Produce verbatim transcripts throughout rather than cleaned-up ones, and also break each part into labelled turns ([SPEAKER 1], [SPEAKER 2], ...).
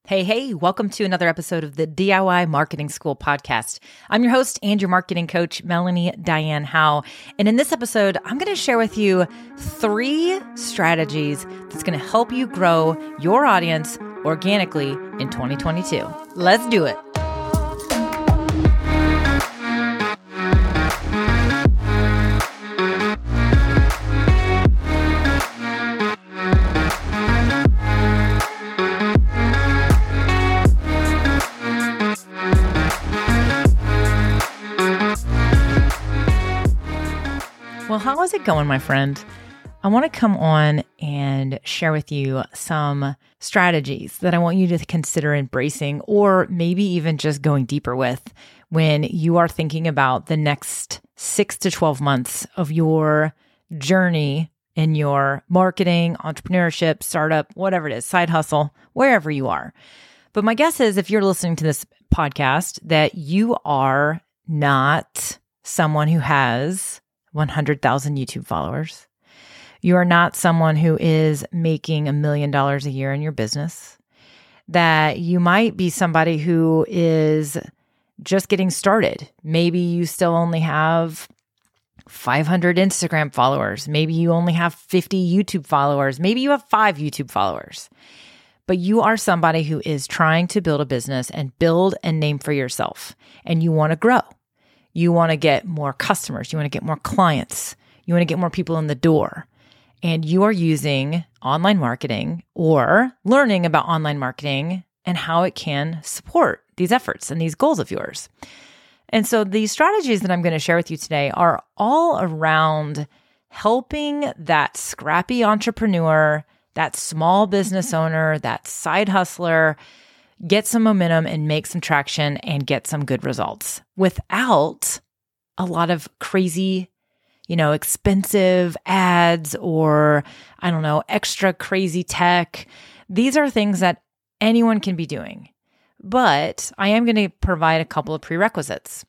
[SPEAKER 1] Hey, hey, welcome to another episode of the D I Y Marketing School podcast. I'm your host and your marketing coach, Melanie Diane Howe. And in this episode, I'm going to share with you three strategies that's going to help you grow your audience organically in twenty twenty-two. Let's do it. Well, how is it going, my friend? I want to come on and share with you some strategies that I want you to consider embracing, or maybe even just going deeper with when you are thinking about the next six to twelve months of your journey in your marketing, entrepreneurship, startup, whatever it is, side hustle, wherever you are. But my guess is if you're listening to this podcast, that you are not someone who has one hundred thousand YouTube followers. You are not someone who is making a million dollars a year in your business. That you might be somebody who is just getting started. Maybe you still only have five hundred Instagram followers. Maybe you only have fifty YouTube followers. Maybe you have five YouTube followers. But you are somebody who is trying to build a business and build a name for yourself. And you want to grow. You want to get more customers. You want to get more clients. You want to get more people in the door. And you are using online marketing or learning about online marketing and how it can support these efforts and these goals of yours. And so the strategies that I'm going to share with you today are all around helping that scrappy entrepreneur, that small business owner, that side hustler, get some momentum and make some traction and get some good results without a lot of crazy, you know, expensive ads or, I don't know, extra crazy tech. These are things that anyone can be doing, but I am going to provide a couple of prerequisites.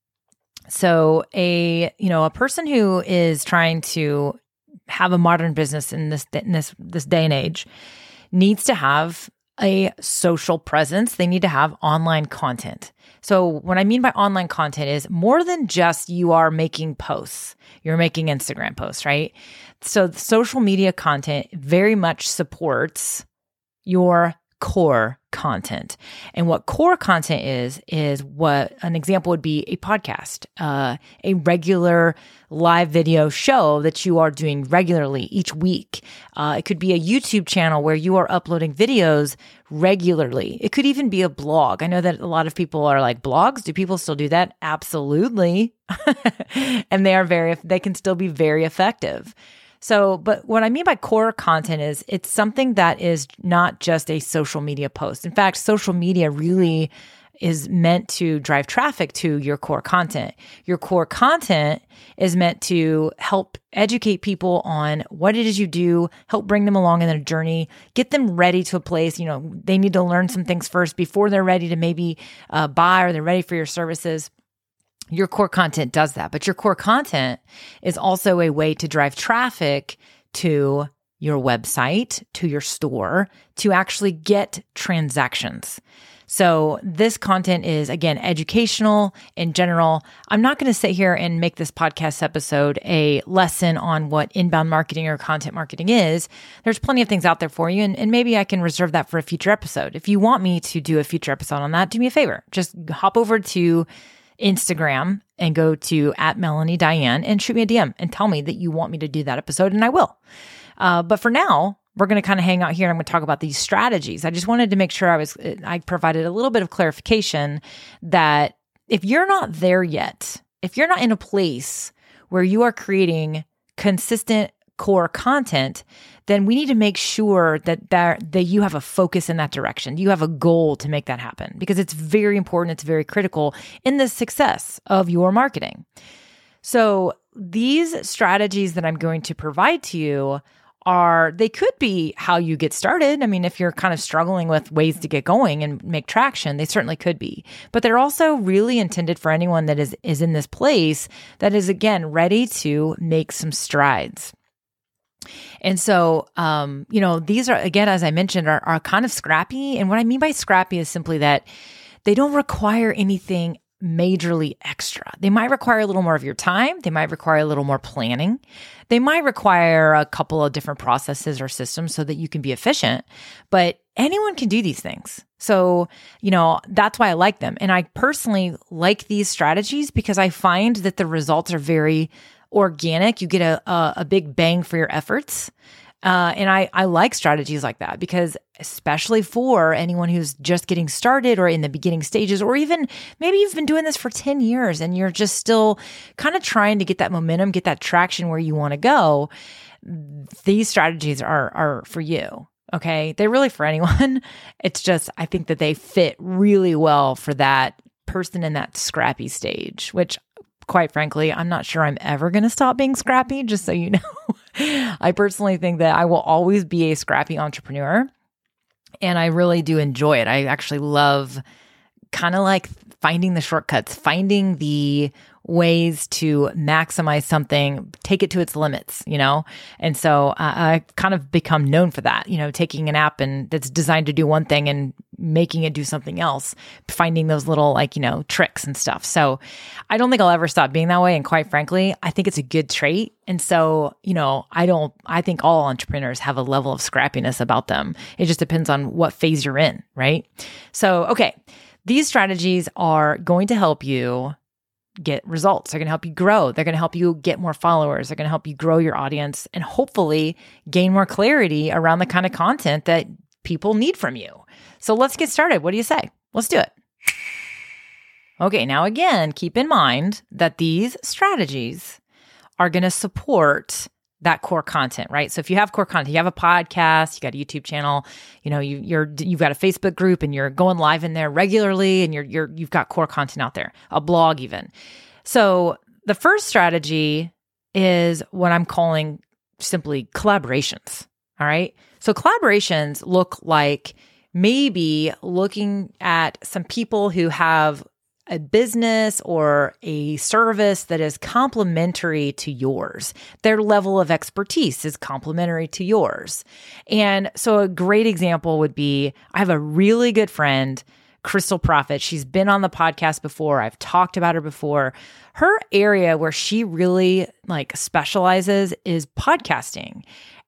[SPEAKER 1] So a, you know, a person who is trying to have a modern business in this, in this, this day and age needs to have a social presence. They need to have online content. So what I mean by online content is more than just you are making posts. You're making Instagram posts, right? So the social media content very much supports your core content. And what core content is, is what an example would be a podcast, uh, a regular live video show that you are doing regularly each week. Uh, it could be a YouTube channel where you are uploading videos regularly. It could even be a blog. I know that a lot of people are like, blogs? Do people still do that? Absolutely. And they are very, they can still be very effective. So, but what I mean by core content is it's something that is not just a social media post. In fact, social media really is meant to drive traffic to your core content. Your core content is meant to help educate people on what it is you do, help bring them along in their journey, get them ready to a place. You know, they need to learn some things first before they're ready to maybe uh, buy or they're ready for your services. Your core content does that, but your core content is also a way to drive traffic to your website, to your store, to actually get transactions. So this content is, again, educational in general. I'm not going to sit here and make this podcast episode a lesson on what inbound marketing or content marketing is. There's plenty of things out there for you, and, and maybe I can reserve that for a future episode. If you want me to do a future episode on that, do me a favor. Just hop over to Instagram and go to at Melanie Diane and shoot me a D M and tell me that you want me to do that episode, and I will. Uh, but for now, we're going to kind of hang out here and I'm going to talk about these strategies. I just wanted to make sure I was, I provided a little bit of clarification that if you're not there yet, if you're not in a place where you are creating consistent core content, then we need to make sure that that, that you have a focus in that direction. You have a goal to make that happen because it's very important. It's very critical in the success of your marketing. So these strategies that I'm going to provide to you are, they could be how you get started. I mean, if you're kind of struggling with ways to get going and make traction, they certainly could be. But they're also really intended for anyone that is, is in this place that is, again, ready to make some strides. And so, um, you know, these are, again, as I mentioned, are, are kind of scrappy. And what I mean by scrappy is simply that they don't require anything majorly extra. They might require a little more of your time. They might require a little more planning. They might require a couple of different processes or systems so that you can be efficient, but anyone can do these things. So, you know, that's why I like them. And I personally like these strategies because I find that the results are very organic. You get a, a, a big bang for your efforts. Uh, and I, I like strategies like that because especially for anyone who's just getting started or in the beginning stages, or even maybe you've been doing this for ten years and you're just still kind of trying to get that momentum, get that traction where you want to go. These strategies are, are for you. Okay. They're really for anyone. It's just, I think that they fit really well for that person in that scrappy stage, which quite frankly, I'm not sure I'm ever going to stop being scrappy, just so you know. I personally think that I will always be a scrappy entrepreneur, and I really do enjoy it. I actually love kind of like finding the shortcuts, finding the ways to maximize something, take it to its limits, you know? And so uh, I've kind of become known for that, you know, taking an app and that's designed to do one thing and making it do something else, finding those little like, you know, tricks and stuff. So I don't think I'll ever stop being that way. And quite frankly, I think it's a good trait. And so, you know, I don't, I think all entrepreneurs have a level of scrappiness about them. It just depends on what phase you're in, right? So, okay. These strategies are going to help you get results. They're going to help you grow. They're going to help you get more followers. They're going to help you grow your audience and hopefully gain more clarity around the kind of content that people need from you. So let's get started. What do you say? Let's do it. Okay, now again, keep in mind that these strategies are going to support that core content, right? So if you have core content, you have a podcast, you got a YouTube channel, you know, you, you're, you've got a Facebook group and you're going live in there regularly and you're, you're, you've got core content out there, a blog even. So the first strategy is what I'm calling simply collaborations. All right. So collaborations look like maybe looking at some people who have a business or a service that is complementary to yours. Their level of expertise is complementary to yours. And so a great example would be, I have a really good friend, Crystal Profit. She's been on the podcast before. I've talked about her before. Her area where she really like specializes is podcasting.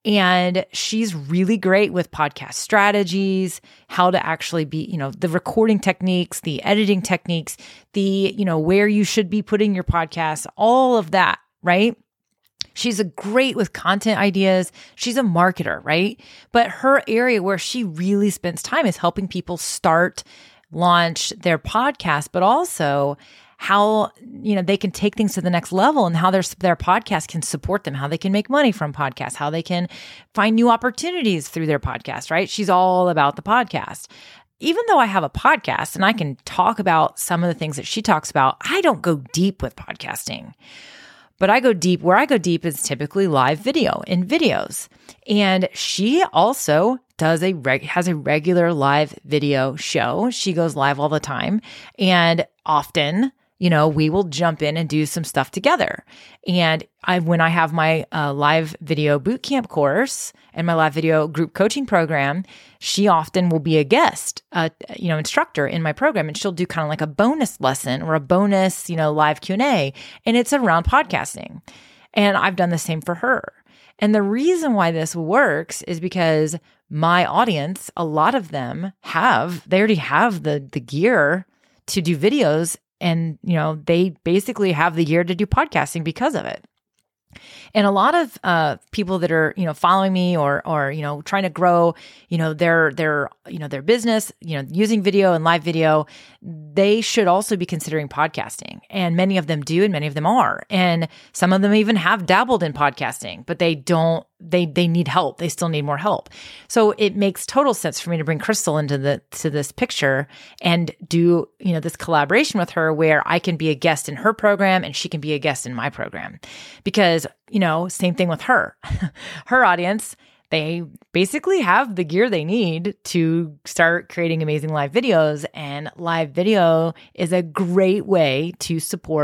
[SPEAKER 1] And she's really great with podcast strategies, how to actually be, you know, the recording techniques, the editing techniques, the, you know, where you should be putting your podcast, all of that, right? She's a great with content ideas. She's a marketer, right? But her area where she really spends time is helping people start, launch their podcast, but also how, you know, they can take things to the next level and how their, their podcast can support them, how they can make money from podcasts, how they can find new opportunities through their podcast, right? She's all about the podcast. Even though I have a podcast and I can talk about some of the things that she talks about, I don't go deep with podcasting. But I go deep, where I go deep is typically live video in videos. And she also does a reg- has a regular live video show. She goes live all the time. And often, you know, we will jump in and do some stuff together. And I, when I have my uh, live video bootcamp course and my live video group coaching program, she often will be a guest, uh, you know, instructor in my program, and she'll do kind of like a bonus lesson or a bonus, you know, live Q and A, and it's around podcasting. And I've done the same for her. And the reason why this works is because my audience, a lot of them have, they already have the the gear to do videos. And, you know, they basically have the gear to do podcasting because of it. And a lot of uh, people that are, you know, following me or, or, you know, trying to grow, you know, their, their, you know, their business, you know, using video and live video, they should also be considering podcasting. And many of them do, and many of them are. And some of them even have dabbled in podcasting, but they don't, they, they need help. They still need more help. So it makes total sense for me to bring Crystal into the, to this picture and do, you know, this collaboration with her where I can be a guest in her program and she can be a guest in my program. Because, you know, same thing with her, her audience, they basically have the gear they need to start creating amazing live videos, and live video is a great way to support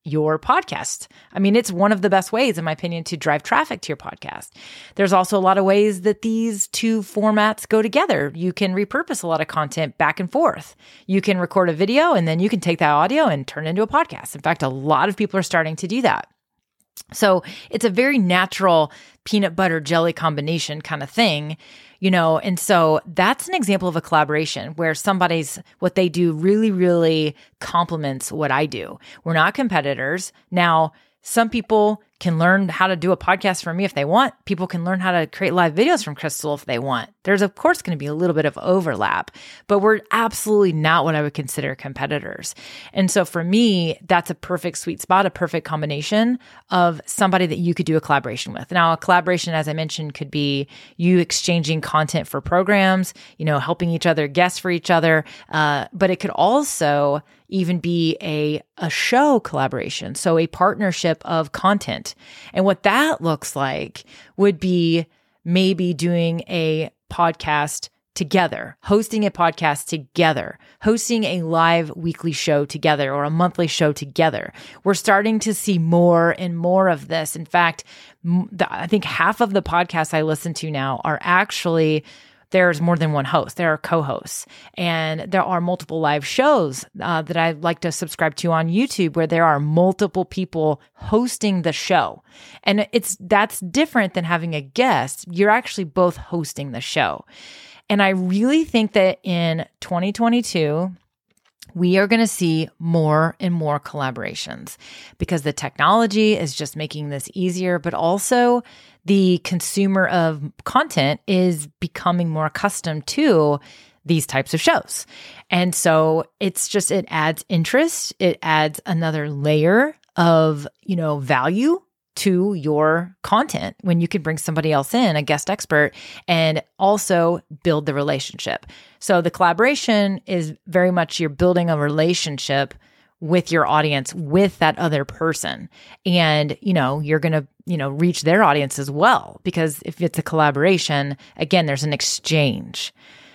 [SPEAKER 1] your podcast. I mean, it's one of the best ways, in my opinion, to drive traffic to your podcast. There's also a lot of ways that these two formats go together. You can repurpose a lot of content back and forth. You can record a video and then you can take that audio and turn it into a podcast. In fact, a lot of people are starting to do that. So it's a very natural peanut butter jelly combination kind of thing, you know, and so that's an example of a collaboration where somebody's, what they do really, really complements what I do. We're not competitors. Now, some people can learn how to do a podcast from me if they want. People can learn how to create live videos from Crystal if they want. There's, of course, going to be a little bit of overlap, but we're absolutely not what I would consider competitors. And so for me, that's a perfect sweet spot, a perfect combination of somebody that you could do a collaboration with. Now, a collaboration, as I mentioned, could be you exchanging content for programs, you know, helping each other, guests for each other, uh, but it could also even be a, a show collaboration. So a partnership of content. And what that looks like would be maybe doing a podcast together, hosting a podcast together, hosting a live weekly show together or a monthly show together. We're starting to see more and more of this. In fact, I think half of the podcasts I listen to now are actually there's more than one host. There are co-hosts, and there are multiple live shows uh, that I like to subscribe to on YouTube where there are multiple people hosting the show. And it's that's different than having a guest. You're actually both hosting the show. And I really think that in twenty twenty-two, we are going to see more and more collaborations because the technology is just making this easier, but also the consumer of content is becoming more accustomed to these types of shows. And so it's just, it adds interest. It adds another layer of, you know, value to your content when you can bring somebody else in, a guest expert, and also build the relationship. So the collaboration is very much you're building a relationship with your audience, with that other person. And, you know, you're going to, you know, reach their audience as well, because if it's a collaboration, again, there's an exchange.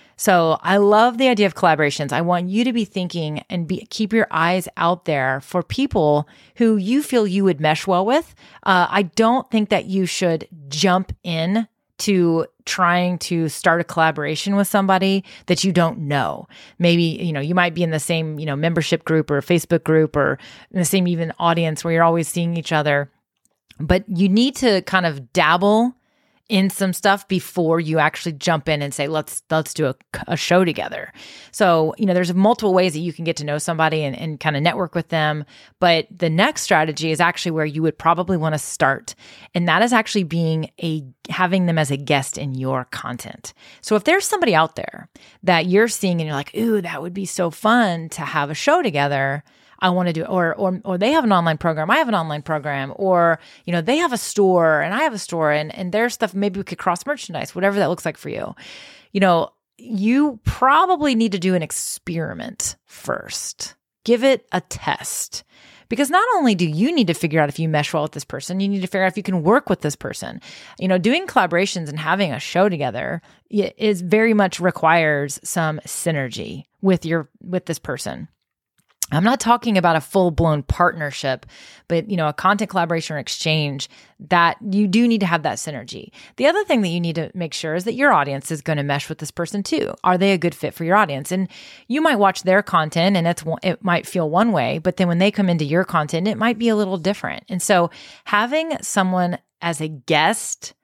[SPEAKER 1] So I love the idea of collaborations. I want you to be thinking and be, keep your eyes out there for people who you feel you would mesh well with. Uh, I don't think that you should jump in to trying to start a collaboration with somebody that you don't know. Maybe, you know, you might be in the same, you know, membership group or Facebook group or in the same even audience where you're always seeing each other. But you need to kind of dabble in some stuff before you actually jump in and say, let's let's do a, a show together. So, you know, there's multiple ways that you can get to know somebody and, and kind of network with them. But the next strategy is actually where you would probably want to start. And that is actually being a having them as a guest in your content. So if there's somebody out there that you're seeing and you're like, ooh, that would be so fun to have a show together, I want to do, or, or, or they have an online program, I have an online program, or, you know, they have a store and I have a store and, and their stuff, maybe we could cross merchandise, whatever that looks like for you. You know, you probably need to do an experiment first. Give it a test. Because not only do you need to figure out if you mesh well with this person, you need to figure out if you can work with this person. You know, doing collaborations and having a show together is very much requires some synergy with your, with this person. I'm not talking about a full-blown partnership, but, you know, a content collaboration or exchange that you do need to have that synergy. The other thing that you need to make sure is that your audience is going to mesh with this person too. Are they a good fit for your audience? And you might watch their content and it's it might feel one way, but then when they come into your content, it might be a little different. And so having someone as a guest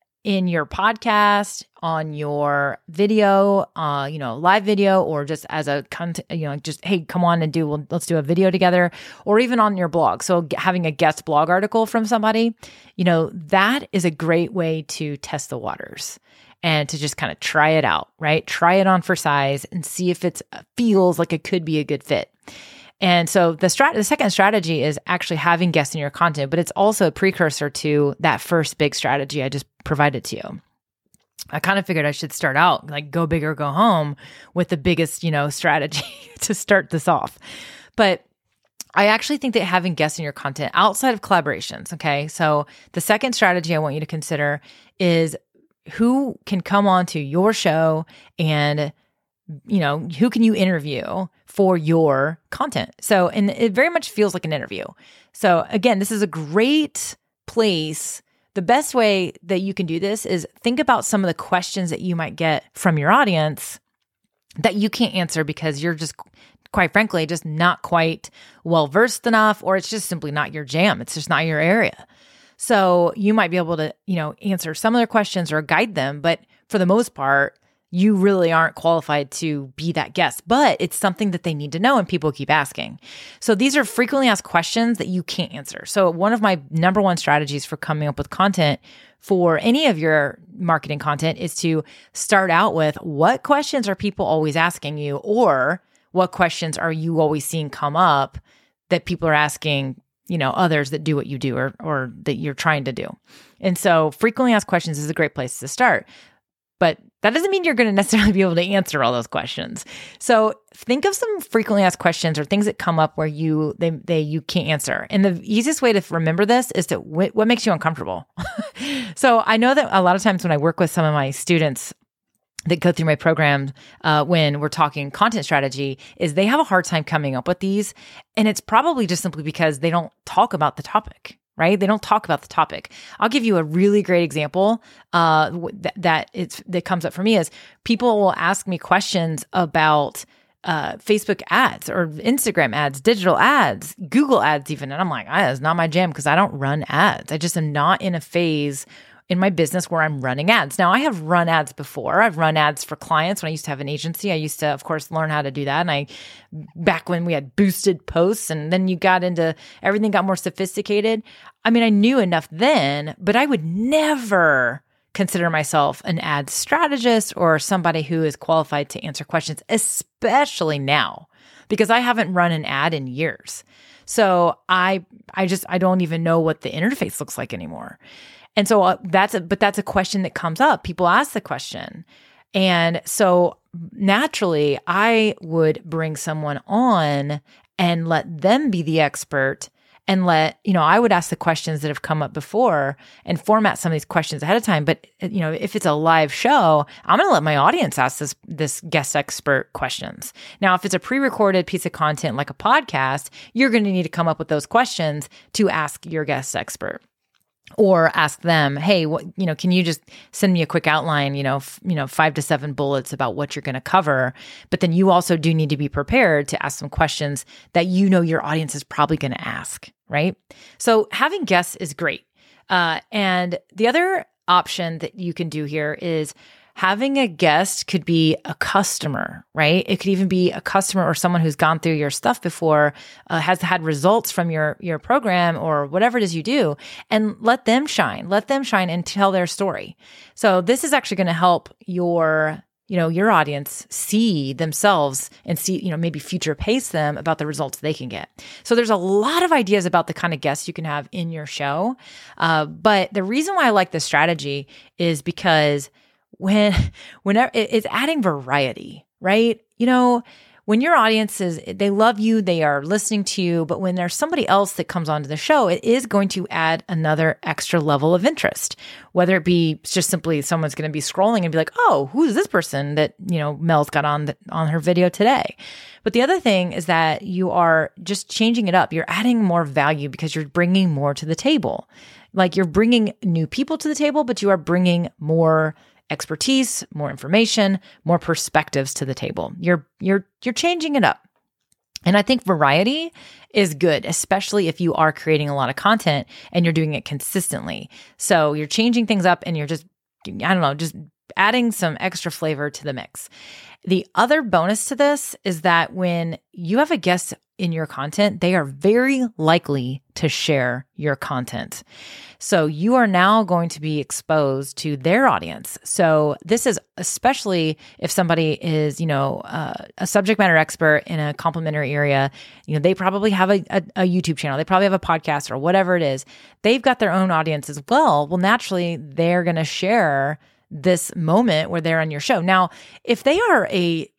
[SPEAKER 1] in your podcast, on your video, uh, you know, live video, or just as a content, you know, just, hey, come on and do, well, let's do a video together, or even on your blog. So having a guest blog article from somebody, you know, that is a great way to test the waters and to just kind of try it out, right? Try it on for size and see if it feels like it could be a good fit. And so the strat- the second strategy is actually having guests in your content, but it's also a precursor to that first big strategy I just provided to you. I kind of figured I should start out like go big or go home with the biggest, you know, strategy to start this off. But I actually think that having guests in your content outside of collaborations, okay? So the second strategy I want you to consider is who can come onto your show and you know, who can you interview for your content? So, and it very much feels like an interview. So again, this is a great place. The best way that you can do this is think about some of the questions that you might get from your audience that you can't answer because you're just, quite frankly, just not quite well-versed enough, or it's just simply not your jam. It's just not your area. So you might be able to, you know, answer some of their questions or guide them, but for the most part, you really aren't qualified to be that guest, but it's something that they need to know and people keep asking. So these are frequently asked questions that you can't answer. So one of my number one strategies for coming up with content for any of your marketing content is to start out with what questions are people always asking you, or what questions are you always seeing come up that people are asking, you know, others that do what you do or or that you're trying to do. And so frequently asked questions is a great place to start. But that doesn't mean you're going to necessarily be able to answer all those questions. So think of some frequently asked questions or things that come up where you they they you can't answer. And the easiest way to remember this is to wh- what makes you uncomfortable. So I know that a lot of times when I work with some of my students that go through my program, uh, when we're talking content strategy, is they have a hard time coming up with these. And it's probably just simply because they don't talk about the topic, right? They don't talk about the topic. I'll give you a really great example uh, th- that it's that comes up for me is people will ask me questions about uh, Facebook ads or Instagram ads, digital ads, Google ads even. And I'm like, ah, that's not my jam because I don't run ads. I just am not in a phase in my business where I'm running ads. Now, I have run ads before. I've run ads for clients when I used to have an agency. I used to, of course, learn how to do that. And I, back when we had boosted posts and then you got into, everything got more sophisticated. I mean, I knew enough then, but I would never consider myself an ad strategist or somebody who is qualified to answer questions, especially now, because I haven't run an ad in years. So I, I just, I don't even know what the interface looks like anymore. And so uh, that's a, but that's a question that comes up. People ask the question. And so naturally I would bring someone on and let them be the expert and let, you know, I would ask the questions that have come up before and format some of these questions ahead of time. But, you know, if it's a live show, I'm going to let my audience ask this, this guest expert questions. Now, if it's a pre-recorded piece of content like a podcast, you're going to need to come up with those questions to ask your guest expert. Or ask them, hey, what, you know, can you just send me a quick outline, you know, f- you know, five to seven bullets about what you're going to cover. But then you also do need to be prepared to ask some questions that you know your audience is probably going to ask, right? So having guests is great. Uh, and the other option that you can do here is having a guest could be a customer, right? It could even be a customer or someone who's gone through your stuff before, uh, has had results from your, your program or whatever it is you do, and let them shine. Let them shine and tell their story. So this is actually going to help your, you know, your audience see themselves and see, you know, maybe future pace them about the results they can get. So there's a lot of ideas about the kind of guests you can have in your show. Uh, but the reason why I like this strategy is because when, whenever it's adding variety, right? You know, when your audience is, they love you, they are listening to you, but when there's somebody else that comes onto the show, it is going to add another extra level of interest, whether it be just simply someone's going to be scrolling and be like, oh, who's this person that, you know, Mel's got on the, on her video today. But the other thing is that you are just changing it up. You're adding more value because you're bringing more to the table. Like you're bringing new people to the table, but you are bringing more expertise, more information, more perspectives to the table. You're you're you're changing it up. And I think variety is good, especially if you are creating a lot of content and you're doing it consistently. So you're changing things up and you're just, I don't know, just adding some extra flavor to the mix. The other bonus to this is that when you have a guest in your content, they are very likely to share your content. So you are now going to be exposed to their audience. So this is especially if somebody is, you know, uh, a subject matter expert in a complementary area. You know, they probably have a, a, a YouTube channel. They probably have a podcast or whatever it is. They've got their own audience as well. Well, naturally, they're going to share this moment where they're on your show. Now, if they are a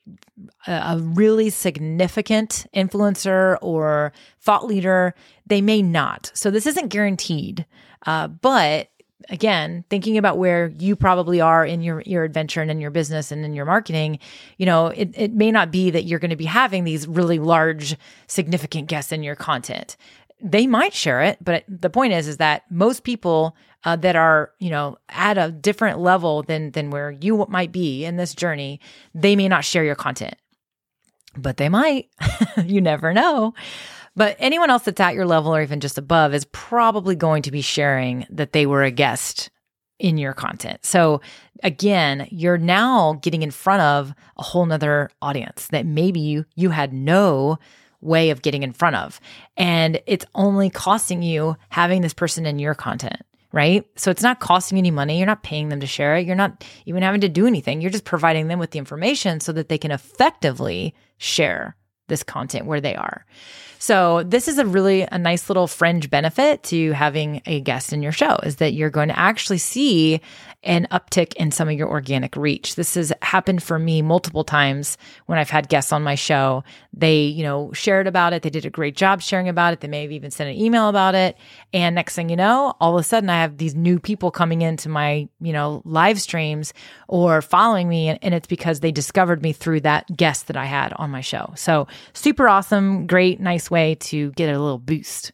[SPEAKER 1] a really significant influencer or thought leader, they may not. So this isn't guaranteed, uh, but again, thinking about where you probably are in your, your adventure and in your business and in your marketing, you know, it, it may not be that you're going to be having these really large, significant guests in your content. They might share it, but the point is, is that most people uh, that are, you know, at a different level than than where you might be in this journey, they may not share your content, but they might. You never know. But anyone else that's at your level or even just above is probably going to be sharing that they were a guest in your content. So again, you're now getting in front of a whole nother audience that maybe you you had no way of getting in front of. And it's only costing you having this person in your content, right? So it's not costing any money. You're not paying them to share it. You're not even having to do anything. You're just providing them with the information so that they can effectively share this content where they are. So this is a really a nice little fringe benefit to having a guest in your show, is that you're going to actually see an uptick in some of your organic reach. This has happened for me multiple times when I've had guests on my show. They, you know, shared about it. They did a great job sharing about it. They may have even sent an email about it. And next thing you know, all of a sudden I have these new people coming into my, you know, live streams or following me. And it's because they discovered me through that guest that I had on my show. So super awesome, great, nice way to get a little boost.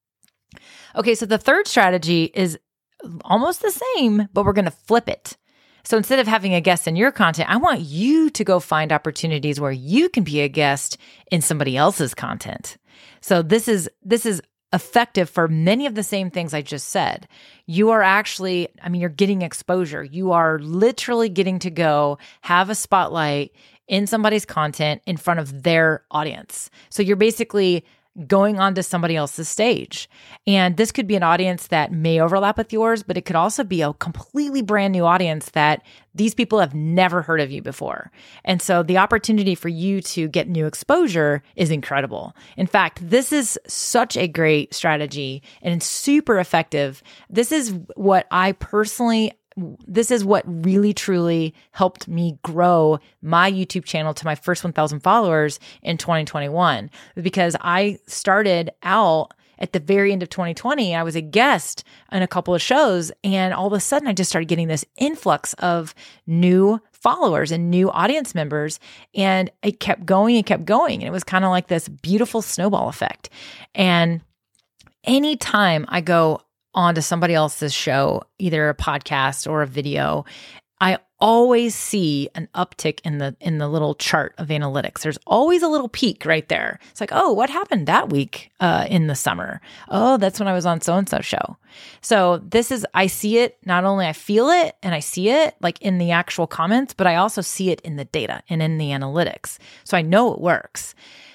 [SPEAKER 1] Okay, so the third strategy is almost the same, but we're going to flip it. So instead of having a guest in your content, I want you to go find opportunities where you can be a guest in somebody else's content. So this is this is effective for many of the same things I just said. You are actually, I mean, you're getting exposure. You are literally getting to go have a spotlight in somebody's content in front of their audience. So you're basically going onto somebody else's stage. And this could be an audience that may overlap with yours, but it could also be a completely brand new audience that these people have never heard of you before. And so the opportunity for you to get new exposure is incredible. In fact, this is such a great strategy and it's super effective. This is what I personally This is what really, truly helped me grow my YouTube channel to my first one thousand followers in twenty twenty-one, because I started out at the very end of twenty twenty. I was a guest on a couple of shows, and all of a sudden I just started getting this influx of new followers and new audience members, and it kept going and kept going. And it was kind of like this beautiful snowball effect. And anytime I go onto somebody else's show, either a podcast or a video, I always see an uptick in the in the little chart of analytics. There's always a little peak right there. It's like, oh, what happened that week uh, in the summer? Oh, that's when I was on so-and-so show. So this is, I see it, not only I feel it and I see it like in the actual comments, but I also see it in the data and in the analytics. So I know it works.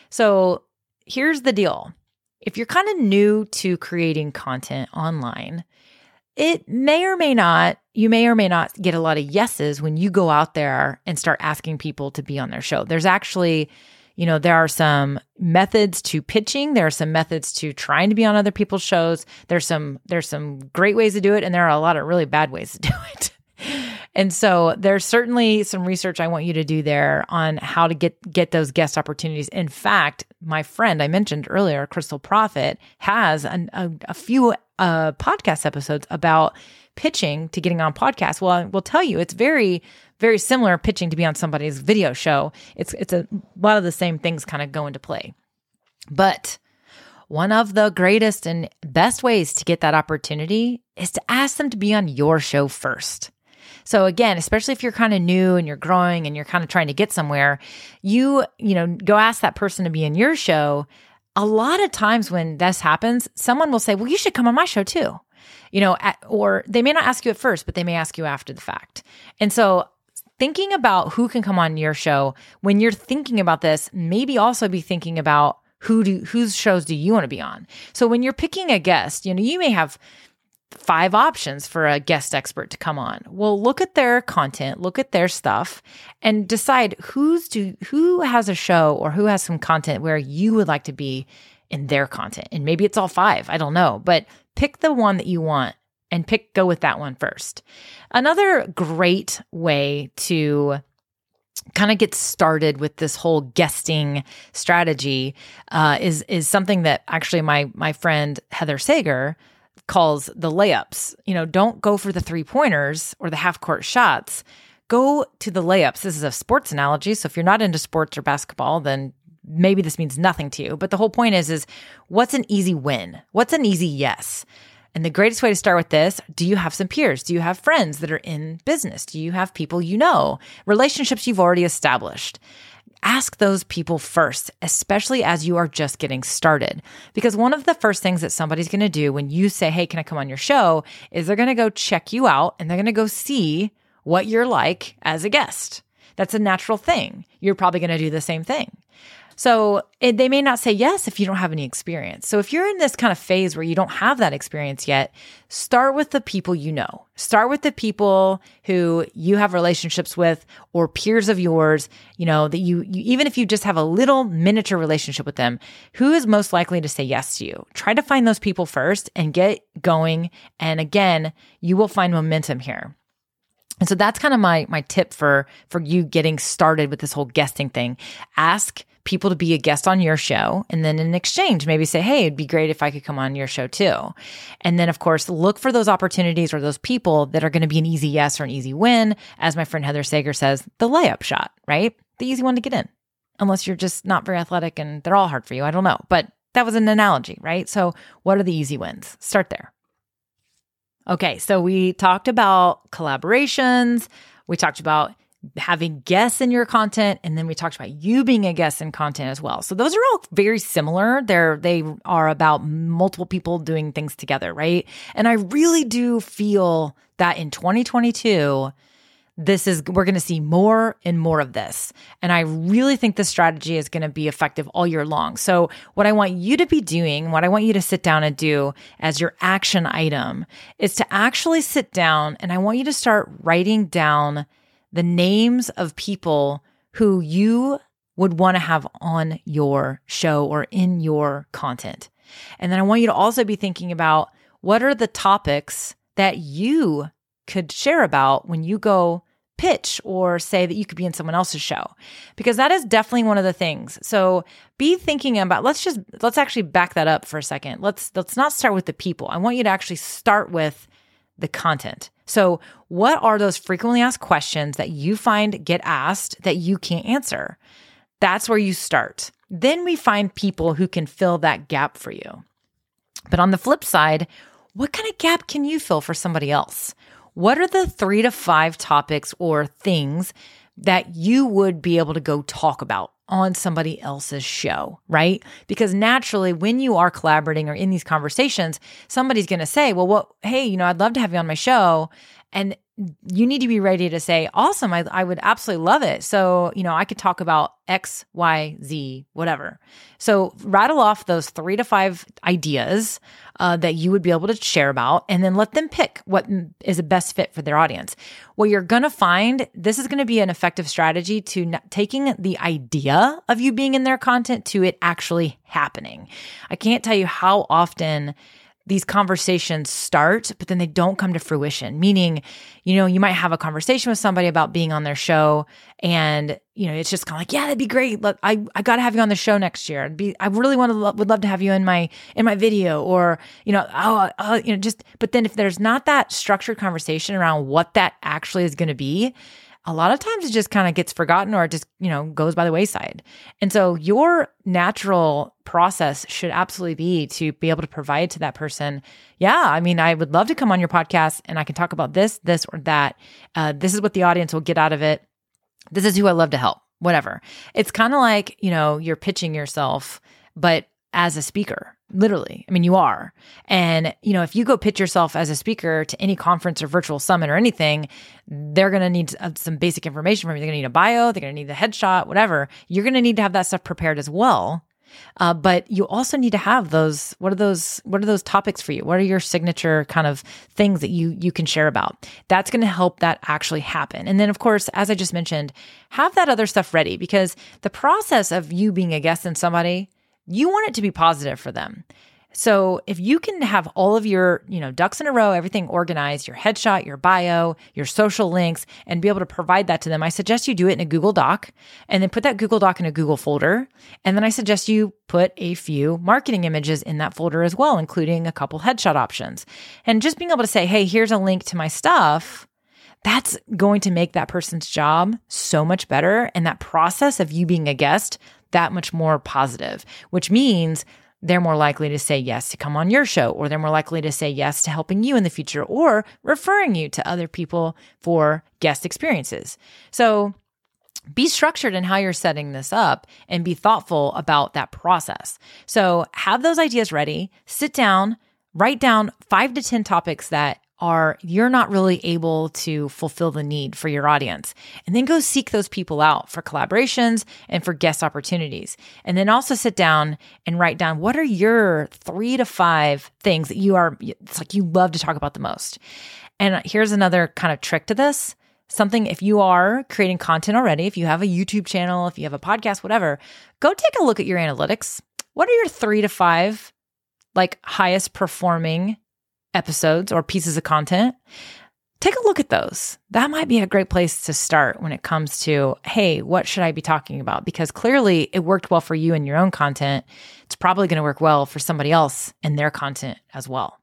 [SPEAKER 1] So here's the deal. If you're kind of new to creating content online, it may or may not, you may or may not get a lot of yeses when you go out there and start asking people to be on their show. There's actually, you know, there are some methods to pitching. There are some methods to trying to be on other people's shows. There's some, there's some great ways to do it, and there are a lot of really bad ways to do it. And so there's certainly some research I want you to do there on how to get, get those guest opportunities. In fact, my friend I mentioned earlier, Crystal Profit, has an, a, a few uh, podcast episodes about pitching to getting on podcasts. Well, I will tell you, it's very, very similar pitching to be on somebody's video show. It's, it's a, a lot of the same things kind of go into play. But one of the greatest and best ways to get that opportunity is to ask them to be on your show first. So again, especially if you're kind of new and you're growing and you're kind of trying to get somewhere, you, you know, go ask that person to be in your show. A lot of times when this happens, someone will say, well, you should come on my show too. You know, at, or they may not ask you at first, but they may ask you after the fact. And so thinking about who can come on your show, when you're thinking about this, maybe also be thinking about who do, whose shows do you want to be on? So when you're picking a guest, you know, you may have five options for a guest expert to come on. Well, look at their content, look at their stuff, and decide who's do who has a show or who has some content where you would like to be in their content. And maybe it's all five, I don't know, but pick the one that you want and pick go with that one first. Another great way to kind of get started with this whole guesting strategy uh, is is something that actually my my friend Heather Sager calls the layups. You know, don't go for the three pointers or the half court shots. Go to the layups. This is a sports analogy. So if you're not into sports or basketball, then maybe this means nothing to you. But the whole point is, is what's an easy win? What's an easy yes? And the greatest way to start with this, do you have some peers? Do you have friends that are in business? Do you have people you know? Relationships you've already established? Ask those people first, especially as you are just getting started. Because one of the first things that somebody's going to do when you say, hey, can I come on your show, is they're going to go check you out and they're going to go see what you're like as a guest. That's a natural thing. You're probably going to do the same thing. So it, they may not say yes if you don't have any experience. So if you're in this kind of phase where you don't have that experience yet, start with the people you know. Start with the people who you have relationships with or peers of yours, you know, that you, you even if you just have a little miniature relationship with them, who is most likely to say yes to you? Try to find those people first and get going. And again, you will find momentum here. And so that's kind of my my tip for, for you getting started with this whole guesting thing. Ask people to be a guest on your show. And then in exchange, maybe say, hey, it'd be great if I could come on your show too. And then of course, look for those opportunities or those people that are going to be an easy yes or an easy win. As my friend Heather Sager says, the layup shot, right? The easy one to get in, unless you're just not very athletic and they're all hard for you. I don't know, but that was an analogy, right? So what are the easy wins? Start there. Okay, so we talked about collaborations. We talked about having guests in your content, and then we talked about you being a guest in content as well. So those are all very similar. They're they are about multiple people doing things together, right? And I really do feel that in twenty twenty-two, this is we're going to see more and more of this. And I really think this strategy is going to be effective all year long. So what I want you to be doing, what I want you to sit down and do as your action item is to actually sit down, and I want you to start writing down the names of people who you would want to have on your show or in your content. And then I want you to also be thinking about what are the topics that you could share about when you go pitch or say that you could be in someone else's show, because that is definitely one of the things. So be thinking about, let's just, let's actually back that up for a second. Let's, let's not start with the people. I want you to actually start with the content. So what are those frequently asked questions that you find get asked that you can't answer? That's where you start. Then we find people who can fill that gap for you. But on the flip side, what kind of gap can you fill for somebody else? What are the three to five topics or things that you would be able to go talk about on somebody else's show, right? Because naturally, when you are collaborating or in these conversations, somebody's going to say, well, what, hey, you know, I'd love to have you on my show. And you need to be ready to say, awesome, I, I would absolutely love it. So, you know, I could talk about X, Y, Z, whatever. So rattle off those three to five ideas uh, that you would be able to share about, and then let them pick what is a best fit for their audience. What you're going to find, this is going to be an effective strategy to n- taking the idea of you being in their content to it actually happening. I can't tell you how often these conversations start, but then they don't come to fruition. Meaning, you know, you might have a conversation with somebody about being on their show, and you know, it's just kind of like, yeah, that'd be great. Look, I I got to have you on the show next year. It'd be, I really want to lo- would love to have you in my in my video, or you know, oh, oh, you know, just. But then if there's not that structured conversation around what that actually is going to be, a lot of times it just kind of gets forgotten, or it just, you know, goes by the wayside. And so your natural process should absolutely be to be able to provide to that person, yeah, I mean, I would love to come on your podcast and I can talk about this, this, or that. Uh, this is what the audience will get out of it. This is who I love to help, whatever. It's kind of like, you know, you're pitching yourself, but as a speaker. Literally. I mean, you are. And, you know, if you go pitch yourself as a speaker to any conference or virtual summit or anything, they're going to need some basic information from you. They're going to need a bio, they're going to need the headshot, whatever. You're going to need to have that stuff prepared as well. Uh, but you also need to have those, what are those, what are those topics for you? What are your signature kind of things that you, you can share about? That's going to help that actually happen. And then of course, as I just mentioned, have that other stuff ready, because the process of you being a guest in somebody, you want it to be positive for them. So if you can have all of your, you know, ducks in a row, everything organized, your headshot, your bio, your social links, and be able to provide that to them, I suggest you do it in a Google Doc and then put that Google Doc in a Google folder. And then I suggest you put a few marketing images in that folder as well, including a couple headshot options. And just being able to say, hey, here's a link to my stuff, that's going to make that person's job so much better. And that process of you being a guest, that much more positive, which means they're more likely to say yes to come on your show, or they're more likely to say yes to helping you in the future or referring you to other people for guest experiences. So be structured in how you're setting this up and be thoughtful about that process. So have those ideas ready, sit down, write down five to ten topics that are you're not really able to fulfill the need for your audience. And then go seek those people out for collaborations and for guest opportunities. And then also sit down and write down what are your three to five things that you are, it's like you love to talk about the most. And here's another kind of trick to this. Something, if you are creating content already, if you have a YouTube channel, if you have a podcast, whatever, go take a look at your analytics. What are your three to five like highest performing episodes or pieces of content? Take a look at those. That might be a great place to start when it comes to, hey, what should I be talking about? Because clearly it worked well for you in your own content. It's probably going to work well for somebody else in their content as well.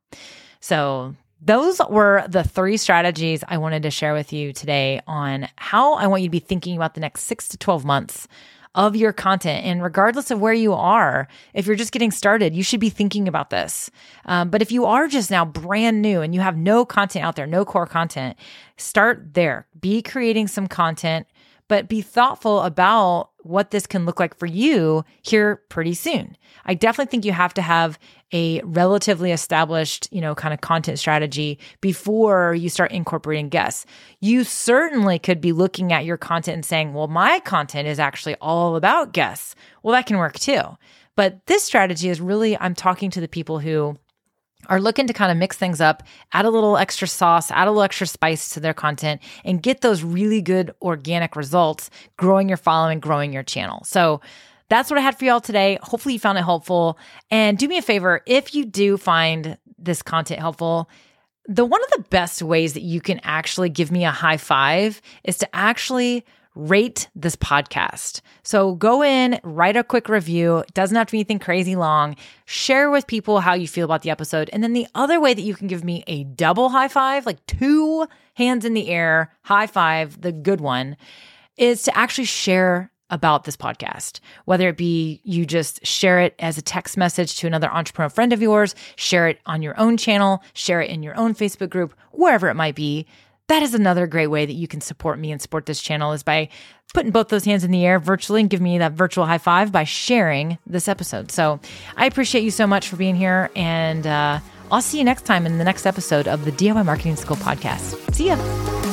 [SPEAKER 1] So those were the three strategies I wanted to share with you today on how I want you to be thinking about the next six to twelve months of your content. And regardless of where you are, if you're just getting started, you should be thinking about this. Um, but if you are just now brand new and you have no content out there, no core content, start there. Be creating some content, but be thoughtful about what this can look like for you here pretty soon. I definitely think you have to have a relatively established, you know, kind of content strategy before you start incorporating guests. You certainly could be looking at your content and saying, well, my content is actually all about guests. Well, that can work too. But this strategy is really, I'm talking to the people who are looking to kind of mix things up, add a little extra sauce, add a little extra spice to their content, and get those really good organic results, growing your following, growing your channel. So that's what I had for y'all today. Hopefully you found it helpful. And do me a favor, if you do find this content helpful, the one of the best ways that you can actually give me a high five is to actually rate this podcast. So go in, write a quick review. It doesn't have to be anything crazy long. Share with people how you feel about the episode. And then the other way that you can give me a double high five, like two hands in the air, high five, the good one, is to actually share about this podcast. Whether it be you just share it as a text message to another entrepreneur friend of yours, share it on your own channel, share it in your own Facebook group, wherever it might be. That is another great way that you can support me and support this channel, is by putting both those hands in the air virtually and give me that virtual high five by sharing this episode. So I appreciate you so much for being here, and uh, I'll see you next time in the next episode of the D I Y Marketing School podcast. See ya.